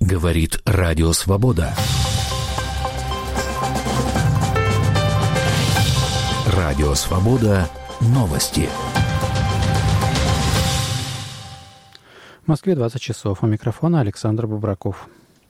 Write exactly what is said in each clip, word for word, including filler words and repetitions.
Говорит Радио Свобода. Радио Свобода. Новости. В Москве двадцать часов. У микрофона Александр Бубраков.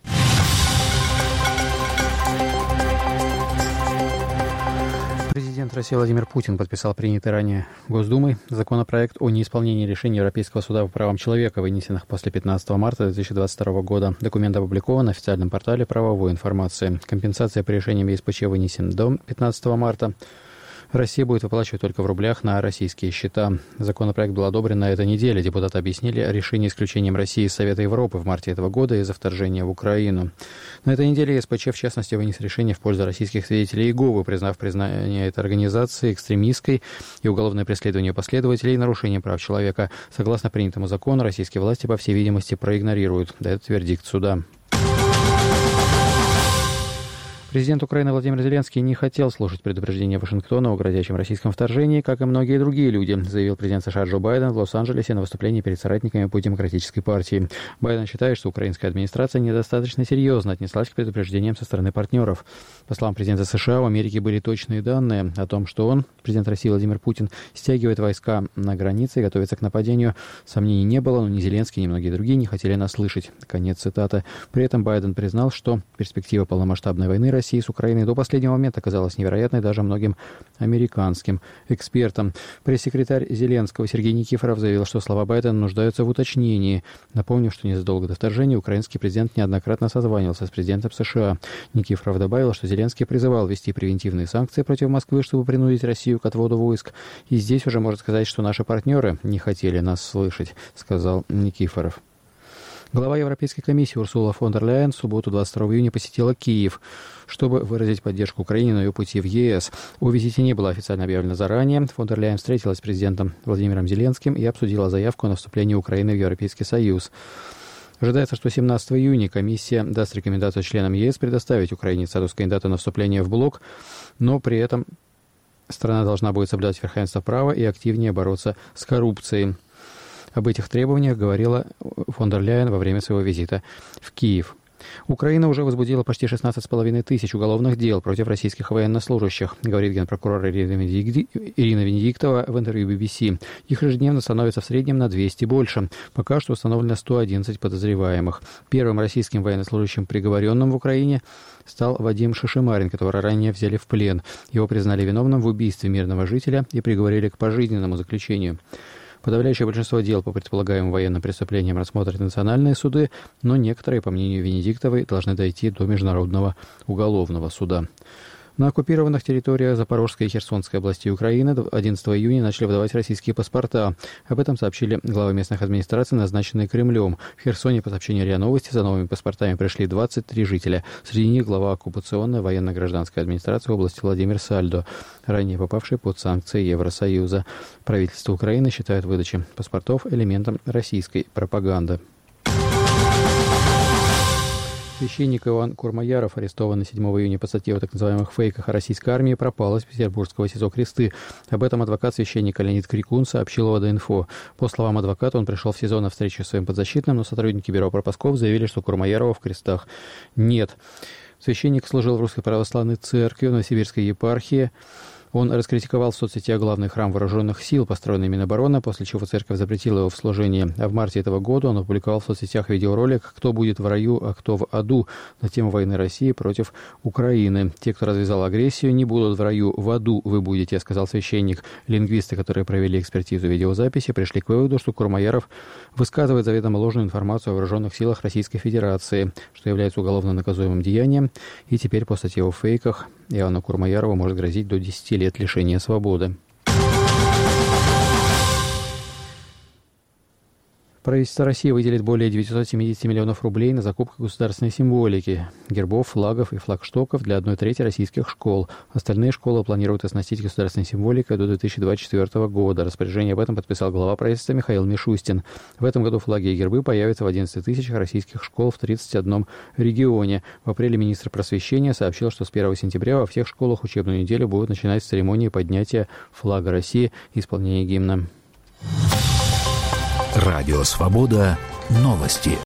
Президент России Владимир Путин подписал принятый ранее Госдумой законопроект о неисполнении решений Европейского суда по правам человека, вынесенных после пятнадцатого марта две тысячи двадцать второго года. Документ опубликован на официальном портале правовой информации. Компенсация по решениям ЕСПЧ вынесена до пятнадцатого марта. Россия будет выплачивать только в рублях на российские счета. Законопроект был одобрен на этой неделе. Депутаты объяснили решение исключением России из Совета Европы в марте этого года из-за вторжения в Украину. На этой неделе ЕСПЧ, в частности, вынес решение в пользу российских свидетелей Иеговы, признав признание этой организации экстремистской и уголовное преследование последователей нарушением прав человека. Согласно принятому закону, российские власти, по всей видимости, проигнорируют этот вердикт суда. Президент Украины Владимир Зеленский не хотел слушать предупреждения Вашингтона о грозящем российском вторжении, как и многие другие люди, заявил президент США Джо Байден в Лос-Анджелесе на выступлении перед соратниками по Демократической партии. Байден считает, что украинская администрация недостаточно серьезно отнеслась к предупреждениям со стороны партнеров. По словам президента США, у Америки были точные данные о том, что он, президент России Владимир Путин, стягивает войска на границе и готовится к нападению. Сомнений не было, но ни Зеленский, ни многие другие не хотели нас слышать. Конец цитаты. При этом Байден признал, что перспектива полномасштабной войны России России с Украиной до последнего момента казалась невероятной даже многим американским экспертам. Пресс-секретарь Зеленского Сергей Никифоров заявил, что слова Байдена нуждаются в уточнении. Напомню, что незадолго до вторжения украинский президент неоднократно созванивался с президентом США. Никифоров добавил, что Зеленский призывал ввести превентивные санкции против Москвы, чтобы принудить Россию к отводу войск. И здесь уже можно сказать, что наши партнеры не хотели нас слышать, сказал Никифоров. Глава Европейской комиссии Урсула фон дер Ляйен в субботу двадцать второго июня посетила Киев, чтобы выразить поддержку Украине на ее пути в ЕС. О визите не было официально объявлено заранее. Фон дер Ляйен встретилась с президентом Владимиром Зеленским и обсудила заявку на вступление Украины в Европейский Союз. Ожидается, что семнадцатого июня комиссия даст рекомендацию членам ЕС предоставить Украине статус кандидата на вступление в блок, но при этом страна должна будет соблюдать верховенство права и активнее бороться с коррупцией. Об этих требованиях говорила фон дер Ляйен во время своего визита в Киев. Украина уже возбудила почти шестнадцать с половиной тысяч уголовных дел против российских военнослужащих, говорит генпрокурор Ирина Венедиктова в интервью би би си. Их ежедневно становится в среднем на двести больше. Пока что установлено сто одиннадцать подозреваемых. Первым российским военнослужащим, приговоренным в Украине, стал Вадим Шишимарин, которого ранее взяли в плен. Его признали виновным в убийстве мирного жителя и приговорили к пожизненному заключению. Подавляющее большинство дел по предполагаемым военным преступлениям рассмотрят национальные суды, но некоторые, по мнению Венедиктовой, должны дойти до Международного уголовного суда. На оккупированных территориях Запорожской и Херсонской областей Украины одиннадцатого июня начали выдавать российские паспорта. Об этом сообщили главы местных администраций, назначенные Кремлем. В Херсоне, по сообщению РИА Новости, за новыми паспортами пришли двадцать три жителя. Среди них глава оккупационной военно-гражданской администрации области Владимир Сальдо, ранее попавший под санкции Евросоюза. Правительство Украины считает выдачу паспортов элементом российской пропаганды. Священник Иван Курмаяров, арестованный седьмого июня по статье о так называемых фейках о российской армии, пропал из петербургского СИЗО Кресты. Об этом адвокат священника Леонид Крикун сообщил в ОД-инфо. По словам адвоката, он пришел в СИЗО на встречу с своим подзащитным, но сотрудники бюро пропусков заявили, что Курмаярова в Крестах нет. Священник служил в Русской Православной Церкви в Новосибирской епархии. Он раскритиковал в соцсетях главный храм вооруженных сил, построенный Минобороны, после чего церковь запретила его в служении. А в марте этого года он опубликовал в соцсетях видеоролик «Кто будет в раю, а кто в аду» на тему войны России против Украины. «Те, кто развязал агрессию, не будут в раю, в аду вы будете», сказал священник. Лингвисты, которые провели экспертизу видеозаписи, пришли к выводу, что Курмаяров высказывает заведомо ложную информацию о вооруженных силах Российской Федерации, что является уголовно наказуемым деянием, и теперь по статье о фейках Ивану Курмаярову может грозить до десяти лет лишения свободы. Правительство России выделит более девятьсот семьдесят миллионов рублей на закупку государственной символики, гербов, флагов и флагштоков для одной трети российских школ. Остальные школы планируют оснастить государственной символикой до две тысячи двадцать четвёртого года. Распоряжение об этом подписал глава правительства Михаил Мишустин. В этом году флаги и гербы появятся в одиннадцати тысячах российских школ в тридцати одном регионе. В апреле министр просвещения сообщил, что с первого сентября во всех школах учебную неделю будут начинать с церемонии поднятия флага России и исполнения гимна. Радио Свобода. Новости.